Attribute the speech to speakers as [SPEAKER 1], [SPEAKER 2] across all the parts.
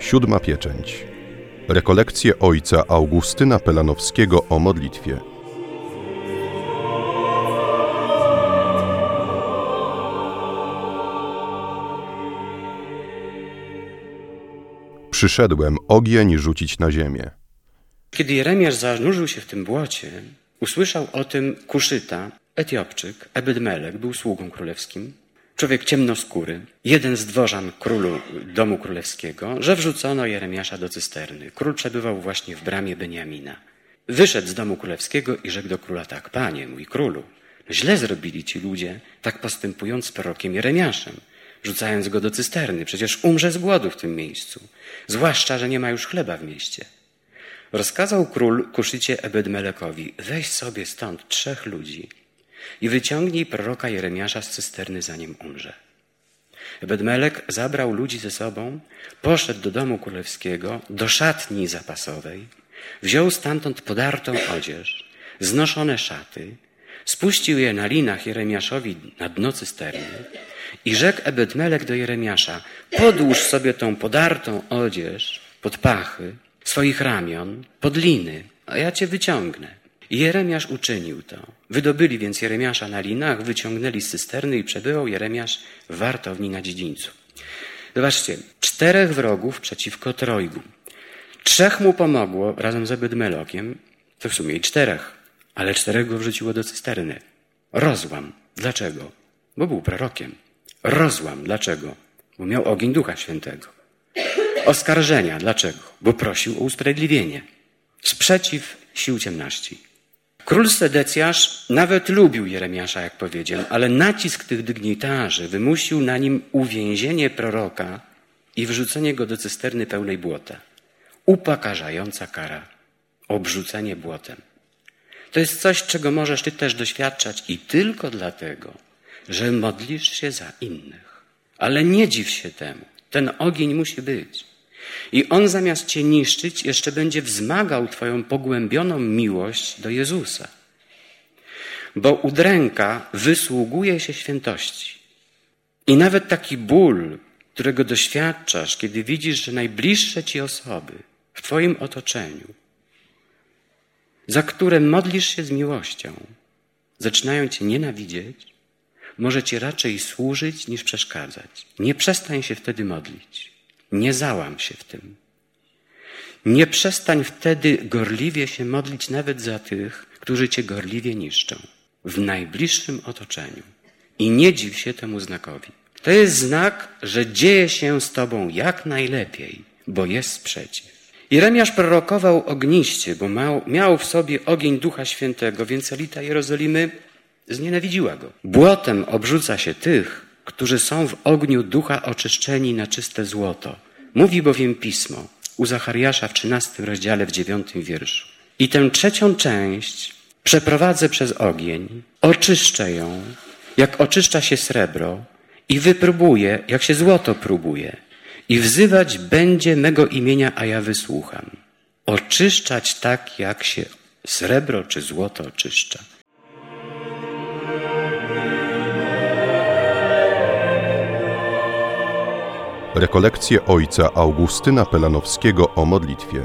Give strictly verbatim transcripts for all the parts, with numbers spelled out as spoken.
[SPEAKER 1] Siódma pieczęć. Rekolekcje ojca Augustyna Pelanowskiego o modlitwie. Przyszedłem ogień rzucić na ziemię.
[SPEAKER 2] Kiedy Jeremiasz zanurzył się w tym błocie, usłyszał o tym Kuszyta, Etiopczyk, Ebed-Melek, był sługą królewskim, człowiek ciemnoskóry, jeden z dworzan królu domu królewskiego, że wrzucono Jeremiasza do cysterny. Król przebywał właśnie w bramie Beniamina. Wyszedł z domu królewskiego i rzekł do króla tak: Panie, mój królu, źle zrobili ci ludzie, tak postępując z prorokiem Jeremiaszem, rzucając go do cysterny. Przecież umrze z głodu w tym miejscu, zwłaszcza, że nie ma już chleba w mieście. Rozkazał król Kuszycie Ebed-Melekowi: weź sobie stąd trzech ludzi i wyciągnij proroka Jeremiasza z cysterny, zanim umrze. Ebed-Melek zabrał ludzi ze sobą, poszedł do domu królewskiego, do szatni zapasowej, wziął stamtąd podartą odzież, znoszone szaty, spuścił je na linach Jeremiaszowi na dno cysterny i rzekł Ebed-Melek do Jeremiasza: podłóż sobie tą podartą odzież pod pachy swoich ramion, pod liny, a ja cię wyciągnę. I Jeremiasz uczynił to. Wydobyli więc Jeremiasza na linach, wyciągnęli z cysterny i przebywał Jeremiasz w wartowni na dziedzińcu. Zobaczcie, czterech wrogów przeciwko trojgu. Trzech mu pomogło razem z Ebed-Melokiem, to w sumie i czterech, ale czterech go wrzuciło do cysterny. Rozłam. Dlaczego? Bo był prorokiem. Rozłam. Dlaczego? Bo miał ogień Ducha Świętego. Oskarżenia. Dlaczego? Bo prosił o usprawiedliwienie. Sprzeciw sił ciemności. Król Sedecjasz nawet lubił Jeremiasza, jak powiedziałem, ale nacisk tych dygnitarzy wymusił na nim uwięzienie proroka i wrzucenie go do cysterny pełnej błota. Upokarzająca kara. Obrzucenie błotem. To jest coś, czego możesz ty też doświadczać i tylko dlatego, że modlisz się za innych. Ale nie dziw się temu. Ten ogień musi być. I on zamiast cię niszczyć, jeszcze będzie wzmagał twoją pogłębioną miłość do Jezusa. Bo udręka wysługuje się świętości. I nawet taki ból, którego doświadczasz, kiedy widzisz, że najbliższe ci osoby w twoim otoczeniu, za które modlisz się z miłością, zaczynają cię nienawidzieć, może ci raczej służyć niż przeszkadzać. Nie przestań się wtedy modlić. Nie załam się w tym. Nie przestań wtedy gorliwie się modlić nawet za tych, którzy cię gorliwie niszczą w najbliższym otoczeniu. I nie dziw się temu znakowi. To jest znak, że dzieje się z tobą jak najlepiej, bo jest sprzeciw. Jeremiasz prorokował ogniście, bo miał, miał w sobie ogień Ducha Świętego, więc elita Jerozolimy znienawidziła go. Błotem obrzuca się tych, którzy są w ogniu Ducha oczyszczeni na czyste złoto. Mówi bowiem Pismo u Zachariasza w trzynastym rozdziale, w dziewiątym wierszu. I tę trzecią część przeprowadzę przez ogień, oczyszczę ją, jak oczyszcza się srebro, i wypróbuję, jak się złoto próbuje. I wzywać będzie mego imienia, a ja wysłucham. Oczyszczać tak, jak się srebro czy złoto oczyszcza.
[SPEAKER 1] Rekolekcje ojca Augustyna Pelanowskiego o modlitwie.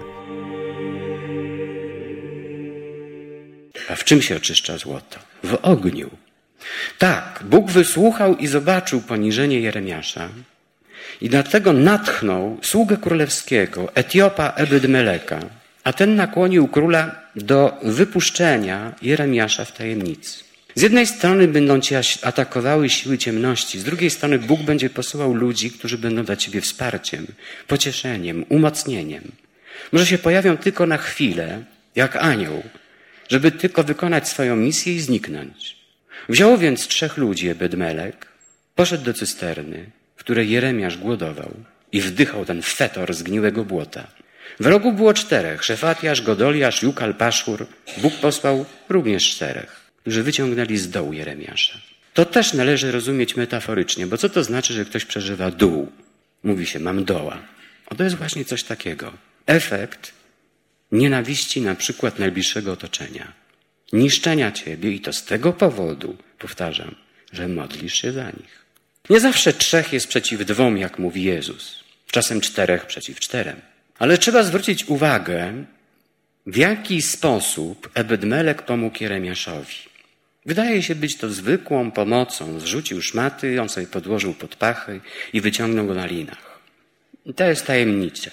[SPEAKER 2] A w czym się oczyszcza złoto? W ogniu. Tak, Bóg wysłuchał i zobaczył poniżenie Jeremiasza i dlatego natchnął sługę królewskiego, Etiopa Ebed-Meleka, a ten nakłonił króla do wypuszczenia Jeremiasza w tajemnicy. Z jednej strony będą cię atakowały siły ciemności, z drugiej strony Bóg będzie posyłał ludzi, którzy będą dla ciebie wsparciem, pocieszeniem, umocnieniem. Może się pojawią tylko na chwilę, jak anioł, żeby tylko wykonać swoją misję i zniknąć. Wziął więc trzech ludzi Ebed-Melek, poszedł do cysterny, w której Jeremiasz głodował i wdychał ten fetor zgniłego błota. Wrogów było czterech: Szefatiasz, Godoliasz, Jukal, Paszur. Bóg posłał również czterech, którzy wyciągnęli z dołu Jeremiasza. To też należy rozumieć metaforycznie, bo co to znaczy, że ktoś przeżywa dół? Mówi się, mam doła. O, to jest właśnie coś takiego. Efekt nienawiści na przykład najbliższego otoczenia. Niszczenia ciebie i to z tego powodu, powtarzam, że modlisz się za nich. Nie zawsze trzech jest przeciw dwom, jak mówi Jezus. czasem czterech przeciw czterem. Ale trzeba zwrócić uwagę, w jaki sposób Ebed-Melek pomógł Jeremiaszowi. Wydaje się być to zwykłą pomocą. Zrzucił szmaty, on sobie podłożył pod pachy i wyciągnął go na linach. I to jest tajemnica.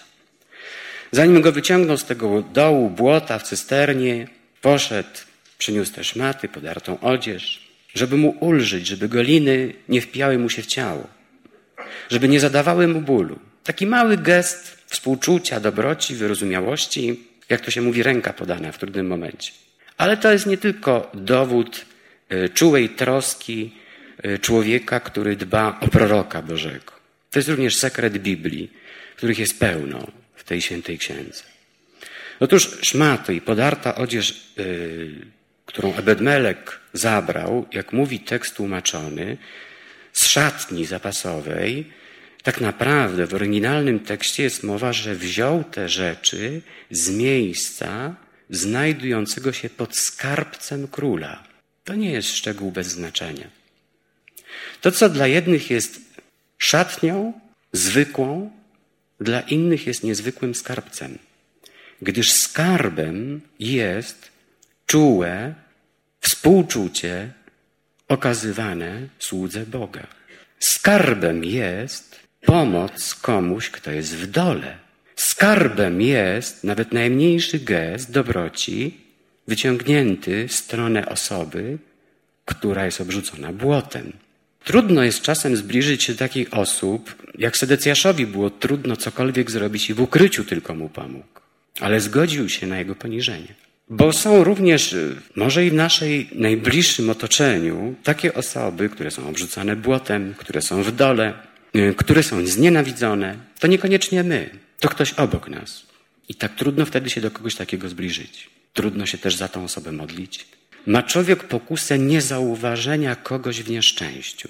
[SPEAKER 2] Zanim go wyciągnął z tego dołu błota w cysternie, poszedł, przyniósł te szmaty, podartą odzież, żeby mu ulżyć, żeby go liny nie wpijały mu się w ciało, żeby nie zadawały mu bólu. Taki mały gest współczucia, dobroci, wyrozumiałości, jak to się mówi, ręka podana w trudnym momencie. Ale to jest nie tylko dowód czułej troski człowieka, który dba o proroka Bożego. To jest również sekret Biblii, których jest pełno w tej świętej księdze. Otóż szmaty i podarta odzież, yy, którą Ebed-Melek zabrał, jak mówi tekst tłumaczony, z szatni zapasowej, tak naprawdę w oryginalnym tekście jest mowa, że wziął te rzeczy z miejsca znajdującego się pod skarbcem króla. To nie jest szczegół bez znaczenia. To, co dla jednych jest szatnią zwykłą, dla innych jest niezwykłym skarbcem. Gdyż skarbem jest czułe współczucie okazywane słudze Boga. Skarbem jest pomoc komuś, kto jest w dole. Skarbem jest nawet najmniejszy gest dobroci wyciągnięty w stronę osoby, która jest obrzucona błotem. Trudno jest czasem zbliżyć się do takich osób, jak Sedecjaszowi było trudno cokolwiek zrobić i w ukryciu tylko mu pomógł. Ale zgodził się na jego poniżenie. Bo są również, może i w naszej najbliższym otoczeniu, takie osoby, które są obrzucane błotem, które są w dole, które są znienawidzone. To niekoniecznie my, to ktoś obok nas. I tak trudno wtedy się do kogoś takiego zbliżyć. Trudno się też za tą osobę modlić. Ma człowiek pokusę niezauważenia kogoś w nieszczęściu.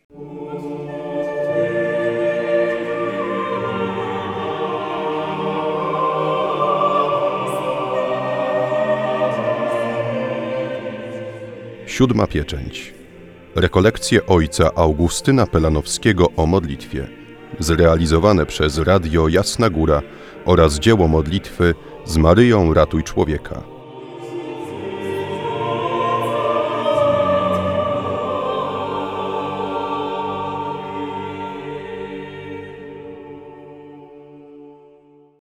[SPEAKER 1] Siódma pieczęć. Rekolekcje ojca Augustyna Pelanowskiego o modlitwie. Zrealizowane przez Radio Jasna Góra oraz dzieło modlitwy z Maryją Ratuj Człowieka.